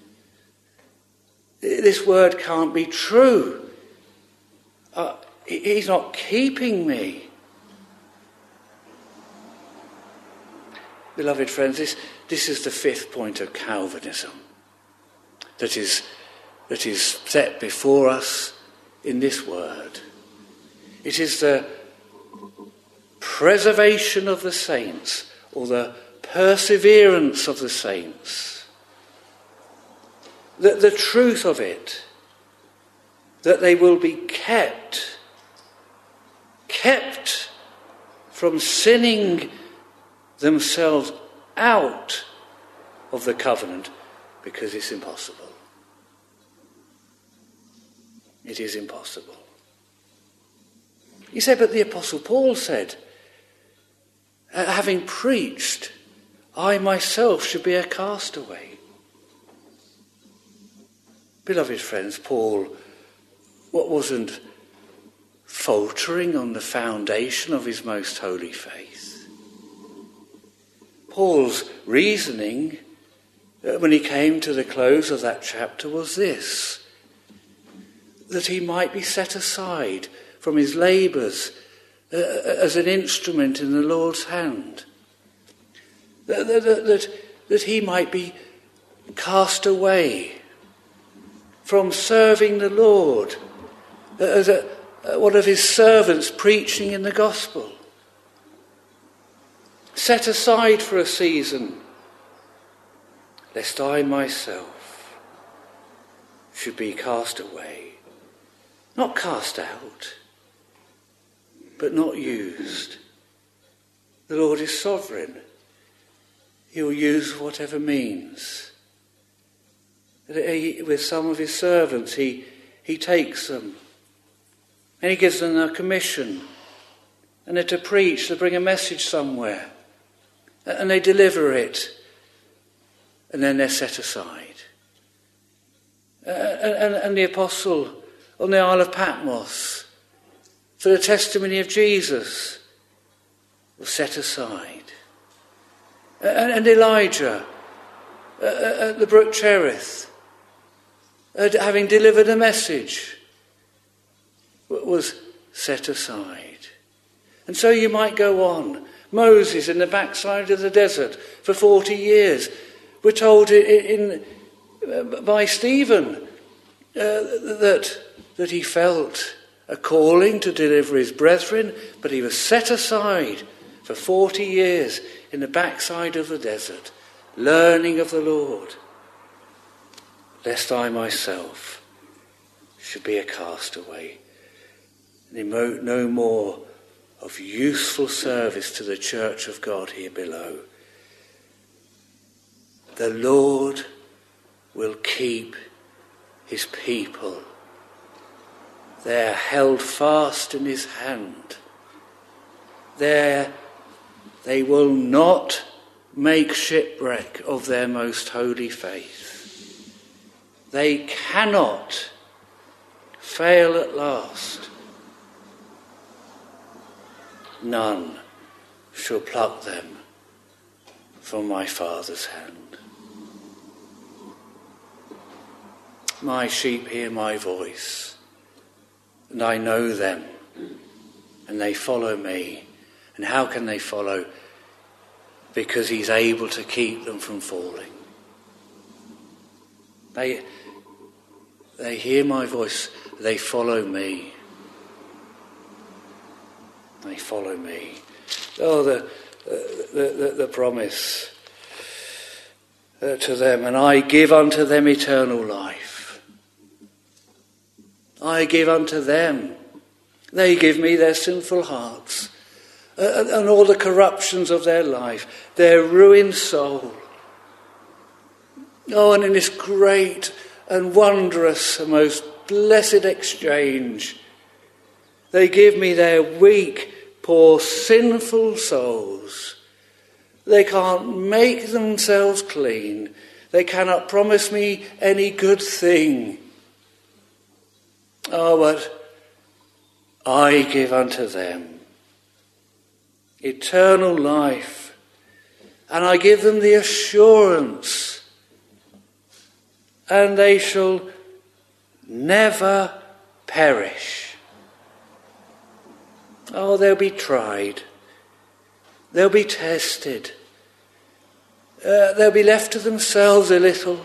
S2: This word can't be true. He's not keeping me." Beloved friends, this is the fifth point of Calvinism that is set before us in this word. It is the preservation of the saints, or the perseverance of the saints. The truth of it, that they will be kept from sinning themselves out of the covenant, because it's impossible. It is impossible. You say, but the Apostle Paul said, having preached, I myself should be a castaway. Beloved friends, Paul wasn't faltering on the foundation of his most holy faith. Paul's reasoning when he came to the close of that chapter was this: that he might be set aside from his labours as an instrument in the Lord's hand. That he might be cast away from serving the Lord as one of his servants preaching in the gospel. Set aside for a season, lest I myself should be cast away. Not cast out, but not used. The Lord is sovereign. He will use whatever means. With some of his servants, he takes them and he gives them a commission, and they're to preach, to bring a message somewhere, and they deliver it, and then they're set aside. And the apostle on the Isle of Patmos, for the testimony of Jesus, was set aside. And Elijah at the brook Cherith having delivered a message, was set aside. And so you might go on. Moses in the backside of the desert for 40 years. We're told by Stephen that he felt a calling to deliver his brethren, but he was set aside for 40 years in the backside of the desert, learning of the Lord, lest I myself should be a castaway, and no more of useful service to the church of God here below. The Lord will keep his people. They're held fast in his hand. They will not make shipwreck of their most holy faith. They cannot fail at last. None shall pluck them from my Father's hand. My sheep hear my voice, and I know them, and they follow me. And how can they follow? Because he's able to keep them from falling. They hear my voice, they follow me. They follow me. Oh, the promise to them. And I give unto them eternal life. I give unto them. They give me their sinful hearts and all the corruptions of their life, their ruined soul. Oh, and in this great and wondrous and most blessed exchange, they give me their weak, poor, sinful souls. They can't make themselves clean. They cannot promise me any good thing. Oh, but I give unto them eternal life, and I give them the assurance, and they shall never perish. Oh, they'll be tried. They'll be tested. They'll be left to themselves a little.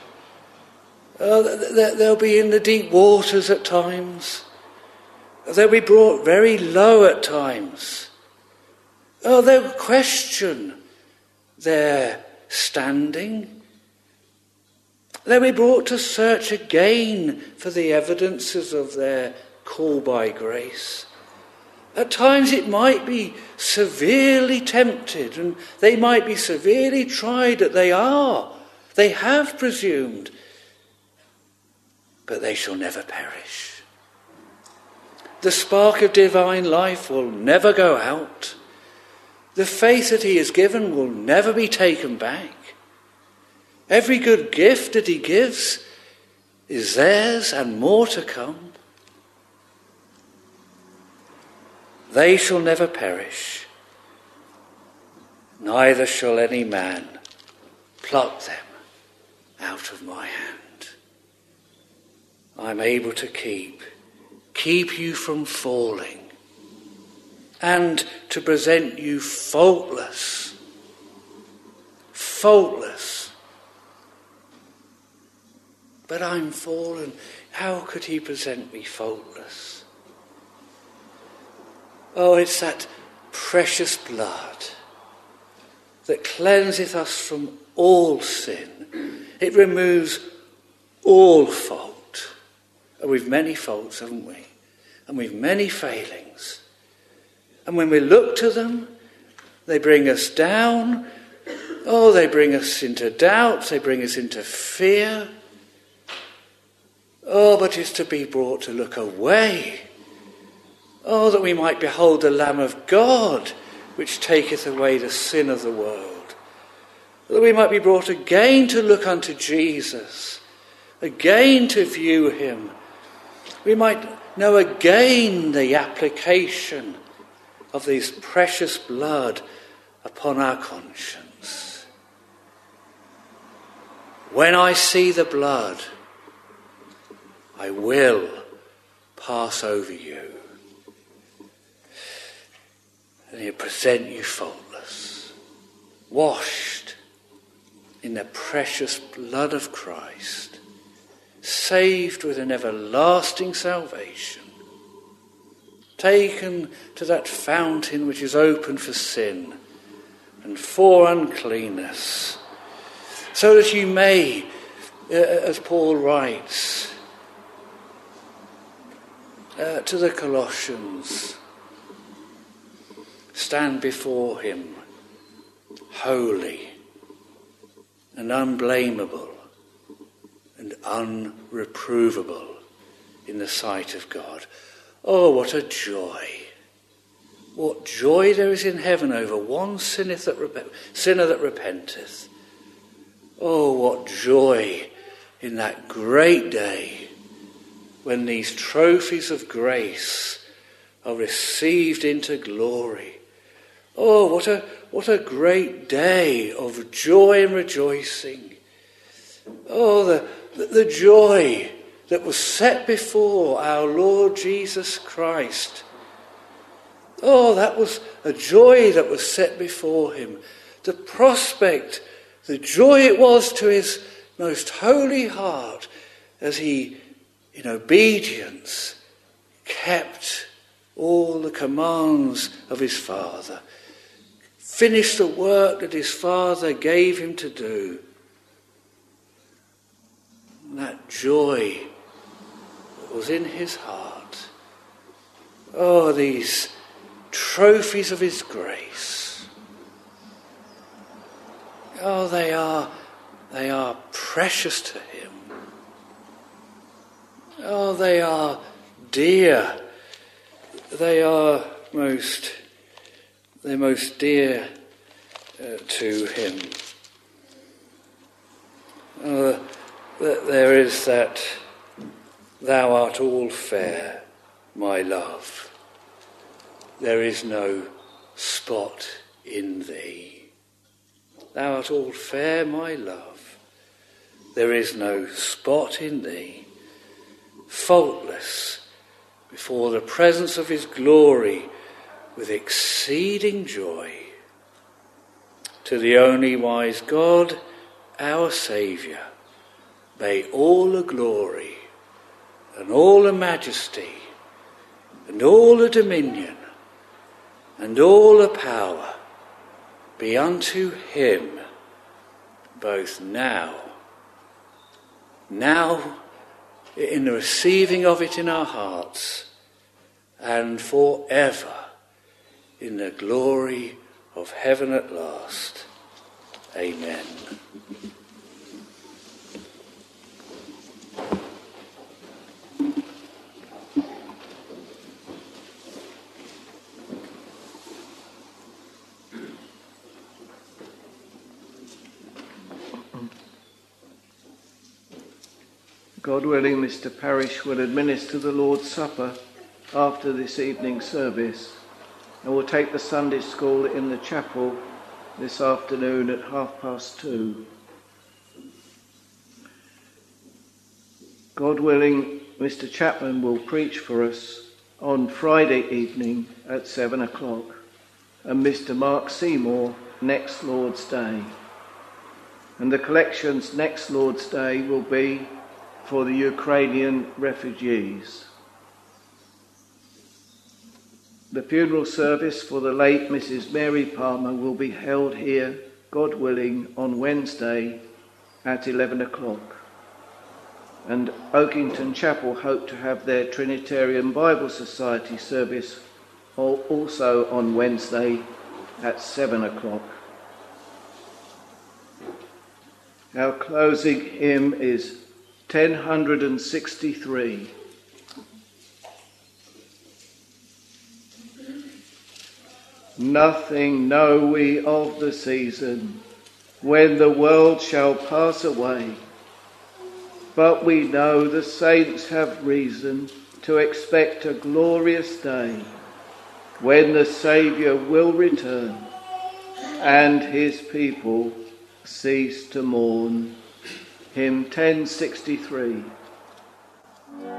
S2: They'll be in the deep waters at times. They'll be brought very low at times. Oh, they'll question their standing. They'll be brought to search again for the evidences of their call by grace. At times it might be severely tempted, and they might be severely tried that they have presumed, but they shall never perish. The spark of divine life will never go out. The faith that he has given will never be taken back. Every good gift that he gives is theirs and more to come. They shall never perish, neither shall any man pluck them out of my hand. I'm able to keep you from falling, and to present you faultless. But I'm fallen. How could he present me faultless? Oh, it's that precious blood that cleanseth us from all sin. It removes all fault. And we've many faults, haven't we? And we've many failings. And when we look to them, they bring us down. Oh, they bring us into doubt. They bring us into fear. Oh, but it's to be brought to look away. Oh, that we might behold the Lamb of God, which taketh away the sin of the world. That we might be brought again to look unto Jesus, again to view him. We might know again the application of this precious blood upon our conscience. When I see the blood, I will pass over you. And he'll present you faultless, washed in the precious blood of Christ, saved with an everlasting salvation, taken to that fountain which is open for sin and for uncleanness, so that you may, as Paul writes to the Colossians, stand before him holy and unblameable and unreprovable in the sight of God. Oh, what a joy. What joy there is in heaven over one sinner that repenteth. Oh, what joy in that great day when these trophies of grace are received into glory. Oh, what a great day of joy and rejoicing. Oh, the joy that was set before our Lord Jesus Christ. Oh, that was a joy that was set before him. The prospect, the joy it was to his most holy heart as he, in obedience, kept all the commands of his Father, finished the work that his Father gave him to do. And that joy that was in his heart. Oh, these trophies of his grace. Oh, they are precious to him. Oh, they are dear. They're most dear to him. There is that, thou art all fair, my love. There is no spot in thee. Thou art all fair, my love. There is no spot in thee. Faultless before the presence of his glory with exceeding joy. To the only wise God, our Saviour, may all the glory and all the majesty and all the dominion and all the power be unto him, both now in the receiving of it in our hearts, and forever in the glory of heaven at last. Amen.
S1: God willing, Mr. Parish will administer the Lord's Supper after this evening's service, and will take the Sunday school in the chapel this afternoon at 2:30. God willing, Mr. Chapman will preach for us on Friday evening at 7:00, and Mr. Mark Seymour next Lord's Day. And the collections next Lord's Day will be for the Ukrainian refugees. The funeral service for the late Mrs. Mary Palmer will be held here, God willing, on Wednesday at 11:00. And Oakington Chapel hope to have their Trinitarian Bible Society service also on Wednesday at 7:00. Our closing hymn is 1063. Nothing know we of the season when the world shall pass away, but we know the saints have reason to expect a glorious day when the Saviour will return and his people cease to mourn. Hymn 1063.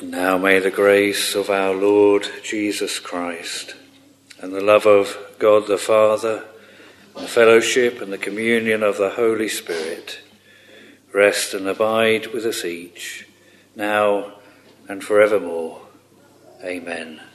S2: Now may the grace of our Lord Jesus Christ and the love of God the Father, the fellowship and the communion of the Holy Spirit rest and abide with us each, now and forevermore. Amen.